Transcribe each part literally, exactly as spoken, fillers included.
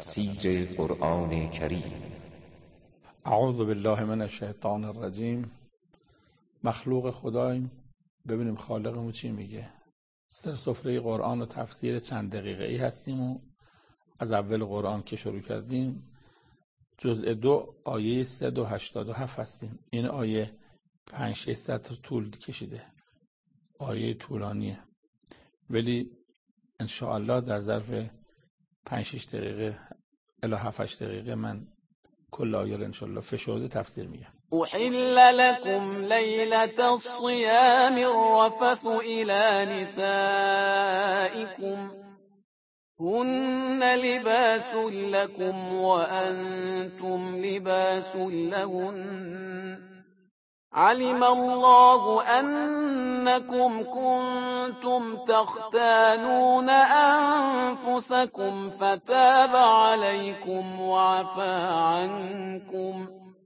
تفسیر قرآن کریم. اعوذ بالله من الشیطان الرجیم. مخلوق خداییم، ببینیم خالقمون چی میگه. سر سفره قرآن و تفسیر چند دقیقه ای هستیم و از اول قرآن که شروع کردیم جزء دو آیه صد و هشتاد و هفت هستیم. این آیه پنج شش سطر طول کشیده، آیه طولانیه، ولی انشاءالله در ظرف پنج شش دقیقه الی هفت هشت دقیقه من کل آیه رو انشاءالله فشرده تفسیر میگم. أحل لكم ليلة الصيام الرفث إلى نسائكم هن لباس لكم وأنتم لباس لهن علم الله أنكم كنتم تختانون أنفسكم فتاب عليكم وعفى عنكم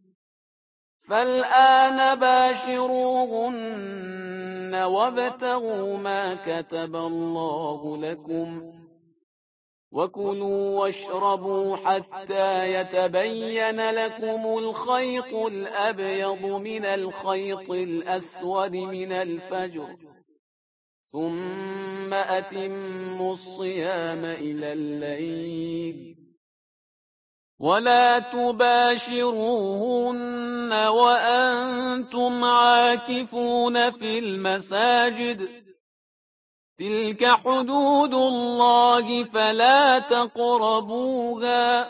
فالآن باشروهن وابتغوا ما كتب الله لكم وكلوا واشربوا حتى يتبين لكم الخيط الأبيض من الخيط الأسود من الفجر ثم أتموا الصيام إلى الليل ولا تباشروهن وأنتم عاكفون في المساجد تلك حدود الله فلا تقربوها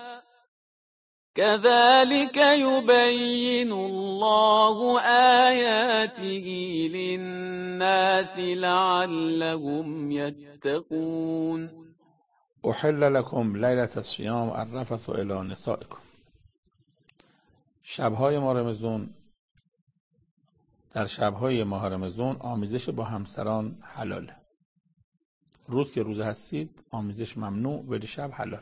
كذلك يبين الله آياته للناس لعلهم يتقون. احل لكم لیلة الصیام الرفث الی نسائکم. شبهای ماه رمضان، در شبهای ماه رمضان آمیزش با همسران حلاله. روز که روزه هستید آمیزش ممنوع، ولی شب حلال.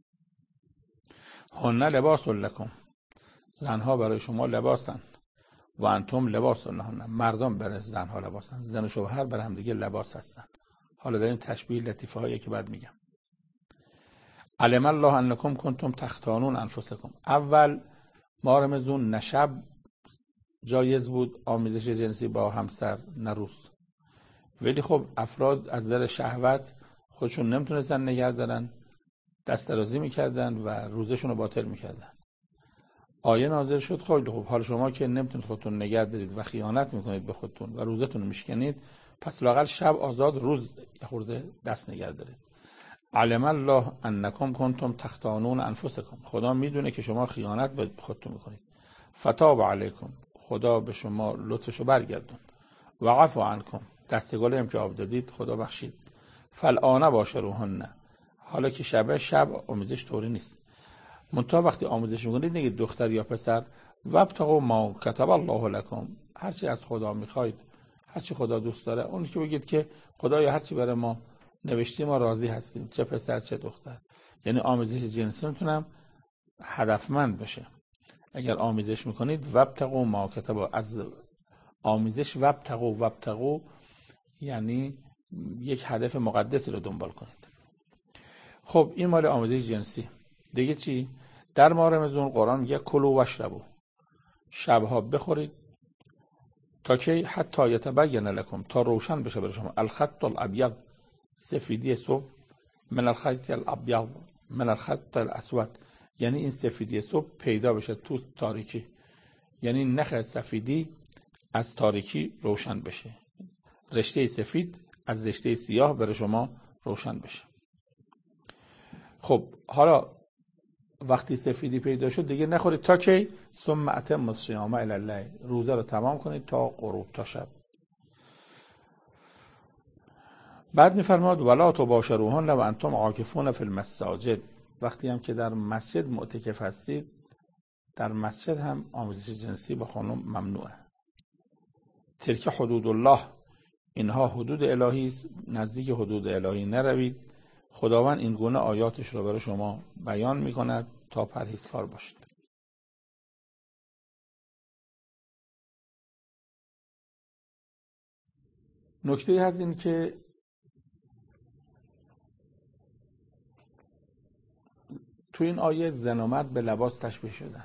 هن لباس لکم، زنها برای شما لباسن، و انتم لباس لهن، مردم برای زنها لباسن. زن و شوهر برای هم دیگه لباس هستن. حالا در این تشبیه لطیفه هایی که بعد میگم. علم الله انکم کنتم تختانون انفسکم. اول ماه رمضان نه شب جایز بود آمیزش جنسی با همسر نه روز، ولی خب افراد از در شهوت خودشون نمیتونستن نگه دارن، دست درازی میکردن و روزشون رو باطل میکردن. آیه نازل شد خیلی خوب، حال شما که نمیتونید خودتون نگه دارید و خیانت میکنید به خودتون و روزتون رو میشکنید، پس لااقل شب آزاد، روز یه خورده دست نگه دارید. علم الله انکم کنتم تختانون انفسکم. خدا میدونه که شما خیانت به خودتون میکنید. فتاب علیکم، خدا به شما لطفشو برگردون. و عفو عنکم، دستگالی هم که آب دادید خدا بخشید. فالآن باشروهن، حالا که شبه شب آمیزش طوری نیست. منتها وقتی آمیزش میکنید نگید دختر یا پسر. وابتغوا ما کتب الله لکم، هرچی از خدا میخواید، هرچی خدا دوست داره، اون که بگید که خدایا هرچی برای ما نوشتی ما راضی هستیم، چه پسر چه دختر. یعنی آمیزش جنسی میتونم هدفمند بشه. اگر آمیزش میکنید وابتغوا ما کتب، از آمیزش وابتغوا وابتغوا یعنی یک هدف مقدسی رو دنبال کنید. خب این مال آمیزش جنسی. دیگه چی؟ در ماه رمضان قرآن میگه کلوا واشربوا، شبها بخورید تا که حتی یتبین لکم، تا روشن بشه برای شما، الخط الابیض، سفیدی صبح، من الخط الابیض من الخط الاسود، یعنی این سفیدی صبح پیدا بشه تو تاریکی، یعنی نخ سفیدی از تاریکی روشن بشه، رشته سفید از رشته سیاه برای شما روشن بشه. خب حالا وقتی سفیدی پیدا شد دیگه نخورید تا کی؟ ثم اتموا الصیام الی اللیل، روزه رو تمام کنید تا غروب، تا شب. بعد میفرماد ولا تباشروهن و انتم عاکفون فی المساجد، وقتی هم که در مسجد معتکف هستید، در مسجد هم آمیزش جنسی با خانم ممنوعه. تلک حدود الله، اینها حدود الهی است، نزدیک حدود الهی نروید. خداوند این گونه آیاتش رو برای شما بیان میکند تا پرهیزکار باشید. نکته هست این که تو این آیه زن و مرد به لباس تشبیه شدن.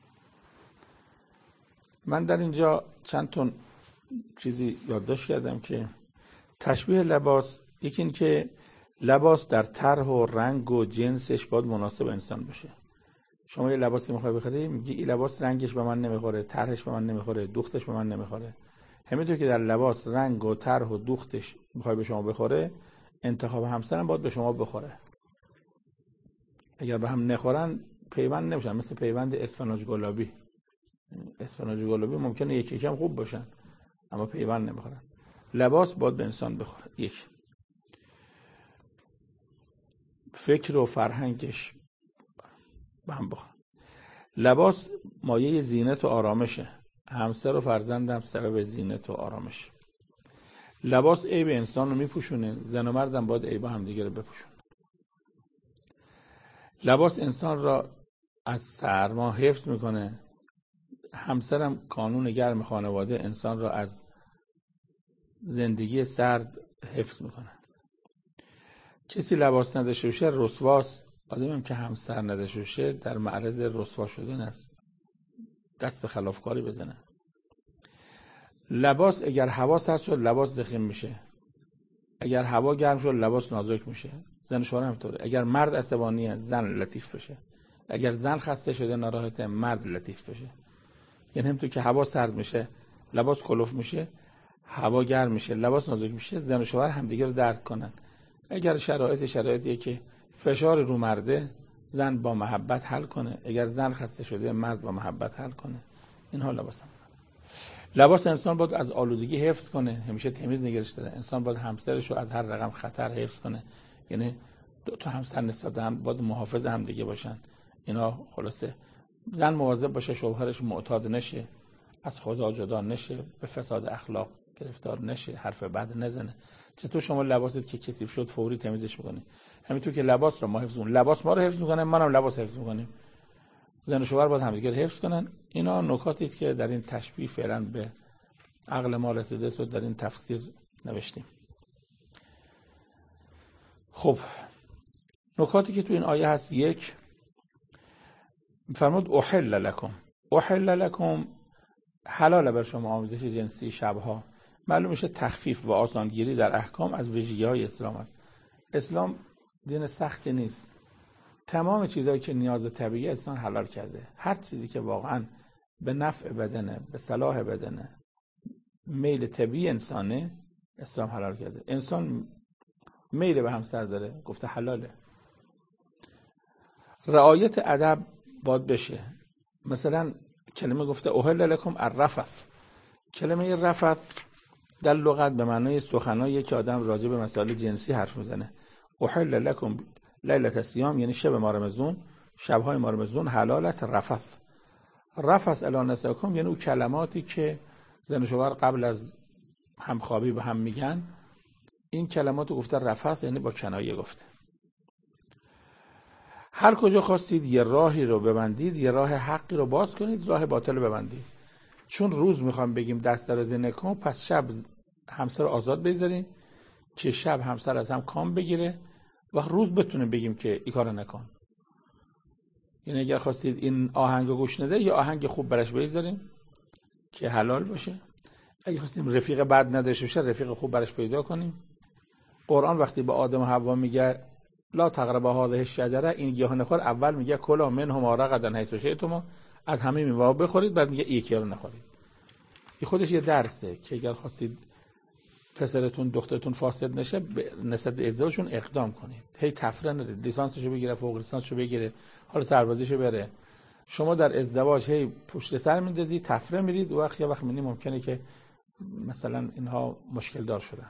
من در اینجا چند تا چیزی یادداشت کردم که تشبیه لباس، یکی این که لباس در طرح و رنگ و جنسش باید مناسب انسان باشه. شما یه لباسی میخوای بخری، میگی این لباس رنگش به من نمیخوره، طرحش به من نمیخوره، دوختش به من نمیخوره. همینطور که در لباس رنگ و طرح و دوختش میخوای به شما بخوره، انتخاب همسرم باید به شما بخوره. اگر به هم نخورن پیوند نمیشن، مثل پیوند اسفناج گلابی. اسفناج گلابی ممکنه یکی یکم خوب باشن اما پیوند نمیخورن. لباس باید به انسان بخوره. یک، فکر و فرهنگش به هم بخوره. لباس مایه زینت و آرامشه. همسر و فرزندم سبب زینت و آرامش. لباس عیب انسان رو میپوشونه، زن و مردم باید عیب هم دیگه رو بپوشون. لباس انسان را از سرما حفظ میکنه. همسرم قانون گرم خانواده انسان را از زندگی سرد حفظ میکنه. کسی لباس نداشته باشه رسواست. آدمی هم که همسر نداشته باشه در معرض رسوا شدن است، دست به خلافکاری بزنه. لباس اگر هوا سرد شد لباس ضخیم میشه، اگر هوا گرم شد لباس نازک میشه. زن شوهر هم طوره. اگر مرد عصبانیه زن لطیف بشه، اگر زن خسته شده ناراحته مرد لطیف بشه. یعنی همونطور که هوا سرد میشه لباس کلوف میشه، هوا گرم میشه لباس نازک میشه. زن و شوهر همدیگه رو درک کنن. اگر شرایط شرایطیه که فشار رو مرده، زن با محبت حل کنه. اگر زن خسته شده مرد با محبت حل کنه. اینها لباس هم. لباس انسان باید از آلودگی حفظ کنه، همیشه تمیز نگرش داره. انسان باید همسرش رو از هر رقم خطر حفظ کنه. یعنی دو تا همسر نسبت هم باید محافظ هم دیگه باشن. اینا خلاصه زن مواظب باشه شوهرش معتاد نشه، از خدا جدا نشه، به فساد اخلاق گرفتار نشه، حرف بد نزنه. چطور شما لباست که کثیف شد فوری تمیزش می‌کنی؟ همینطور که لباس رو ما حفظ کنیم، لباس ما رو حفظ می‌کنه، منم لباس حفظ می‌کنیم. زن و شوهر باید همدیگه رو حفظ کنن. اینا نکاتی است که در این تشبیه فعلا به عقل ما رسیده است و در این تفسیر نوشتیم. خب نکاتی که تو این آیه هست، یک فرمود احل لکم. احل لکم حلال بر شما آمیزش جنسی شبها. معلوم میشه تخفیف و آسانگیری در احکام از ویژگی‌های اسلام است. اسلام دین سختی نیست. تمام چیزایی که نیاز طبیعی انسان حلال کرده. هر چیزی که واقعا به نفع بدنه، به صلاح بدنه، میل طبیعی انسانه، اسلام حلال کرده. انسان میل به همسر داره، گفته حلاله. رعایت ادب باید بشه. مثلا کلمه گفته احل لکم الرفث. کلمه رفث در لغت به معنای سخنایی که آدم راجع به مسائل جنسی حرف میزنه. احل لکم لیلة الصیام یعنی شب ماه رمضان، شبهای ماه رمضان حلال است. رفث رفث الی نسائکم یعنی اون کلماتی که زن و شوهر قبل از همخوابی به هم میگن. این کلماتو گفته رفث یعنی با کنایه گفته. هر کجا خواستید یه راهی رو ببندید، یه راه حقی رو باز کنید، راه باطل رو ببندید. چون روز میخوام بگیم دست دراز نکن، پس شب همسر آزاد بذارین که شب همسر از هم کام بگیره و روز بتونه بگیم که این کارو نکن. یعنی اگر خواستید این آهنگو گوش نده، یا آهنگ خوب برش بذارین که حلال باشه. اگه خواستیم رفیق بد نداشته باشه، رفیق خوب برش پیدا کنیم. قرآن وقتی به آدم و حوا میگه لا تقربا هذه الشجره، این گیاه نخور، اول میگه کلا منهما رغدا حیث شئتما، از همه میوه بخورید، بعد میگه یکی رو نخورید. این خودش یه درسه که اگر خواستید پسرتون دخترتون فاسد نشه، نسبت به ازدواجشون اقدام کنید. هی تفره ندید، لیسانسشو بگیره، فوق لیسانسشو بگیره، حالا سربازیشو بره. شما در ازدواج هی پشت سر میندازی، تفره میرید، و وقت یه وقت میبینی ممکنه که مثلا اینها مشکل دار شدن.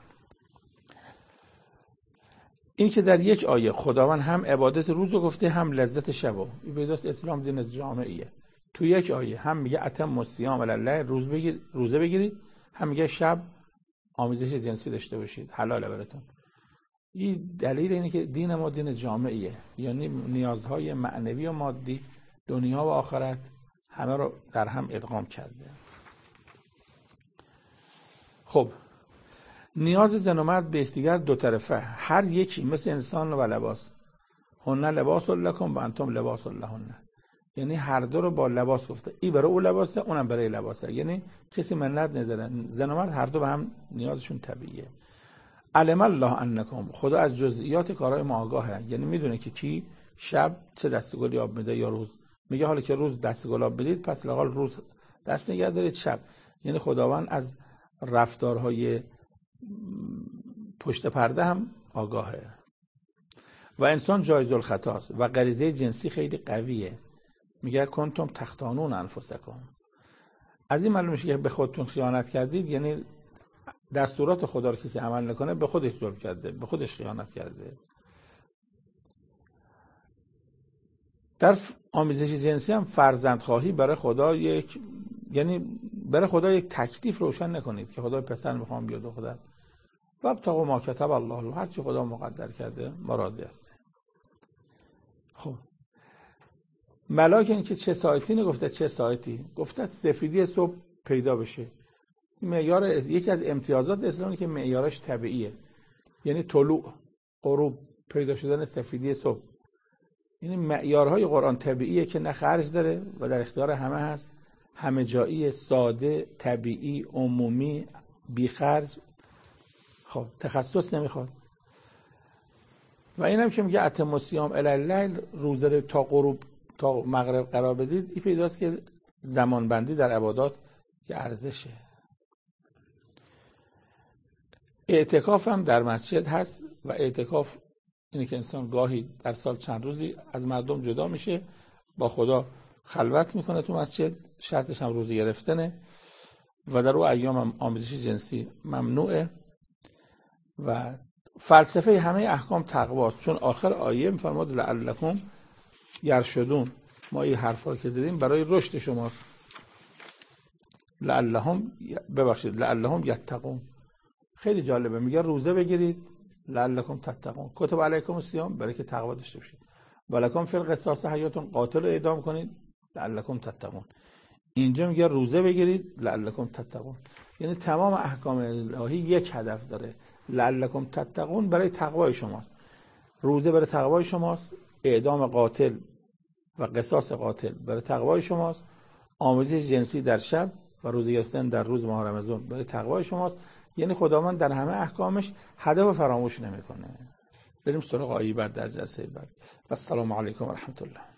این که در یک آیه خداوند هم عبادت روز رو گفته، هم لذت شبو. این بیداست اسلام دین جامعیه. تو یک آیه هم میگه اتم الصیام لله، روز بگیر، روزه بگیرید، هم میگه شب آمیزش جنسی داشته باشید، حلاله براتون. این دلیل اینه که دین ما دین جامعیه، یعنی نیازهای معنوی و مادی دنیا و آخرت همه رو در هم ادغام کرده. خب نیاز زن و مرد به یکدیگر دو طرفه، هر یکی مثل انسان و لباس. هن لباس لکم و انتم لباس لهن. یعنی هر دو رو با لباس گفته، این برای او لباسه، اونم برای لباسه. یعنی کسی منت نذاره، زن و مرد هر دو به هم نیازشون طبیعیه. علم الله انکم، خدا از جزئیات کارهای ما آگاهه. یعنی میدونه که کی شب چه دستگلی آب میده یا روز. میگه حالا که روز دستگل آب بدید پس لااقل روز دست نگه دارید شب. یعنی خداوند از رفتارهای پشت پرده هم آگاهه. و انسان جایز الخطاست و غریزه جنسی خیلی قویه. میگه کنتم تختانون انفسکم. از این معلوم میشه که به خودتون خیانت کردید، یعنی دستورات خدا رو کسی عمل نکنه به خودش ظلم کرده، به خودش خیانت کرده. در آمیزش جنسی هم فرزندخواهی برای خدا یک، یعنی برای خدا یک تکلیف روشن نکنید که خدا پسر میخوام بیاد خدا و ابتغوا ما کتب الله، هر چی خدا مقدر کرده ما راضی هستیم. خب ملاک این که چه ساعتی نگفته چه ساعتی، گفته سفیدی صبح پیدا بشه. معیار یکی از امتیازات اسلامی که معیارش طبیعیه، یعنی طلوع غروب پیدا شدن سفیدی صبح. یعنی معیارهای قرآن طبیعیه که نه خرج داره و در اختیار همه هست، همه جایی، ساده، طبیعی، عمومی، بی خرج. خب تخصص نمیخواد. و اینم که میگه اتم الصیام الی اللیل، روزه رو تا غروب تا مغرب قرار بدید، این پیداست که زمان بندی در عبادات یه ارزشه. اعتکاف هم در مسجد هست و اعتکاف اینه که انسان گاهی در سال چند روزی از مردم جدا میشه، با خدا خلوت میکنه تو مسجد، شرطش هم روزه گرفتنه و در اون ایام هم آمیزش جنسی ممنوعه. و فلسفه همه احکام تقواست، چون آخر آیه میفرماد لعلکم یرشدون. ما این حرفا که زدیم برای رشد شماست. لعلهم ببخشید لعلهم یتقون. خیلی جالبه، میگه روزه بگیرید لعلکم تتقون، کتب علیکم الصیام برای که تقوا داشته باشید، ولکم فی القصاص حیاتون، قاتل رو اعدام کنید لعلکم تتقون. اینجا میگه روزه بگیرید لعلکم تتقون. یعنی تمام احکام الهی یک هدف داره، لعلکم تتقون برای تقوای شماست. روزه برای تقوای شماست، اعدام قاتل و قصاص قاتل برای تقوای شماست، آمیزش جنسی در شب و روزه گرفتن در روز ماه رمضان برای تقوای شماست. یعنی خداوند در همه احکامش هدف فراموش نمیکنه. بریم سراغ آیه بعد در جلسه بعد. و السلام علیکم و رحمت الله.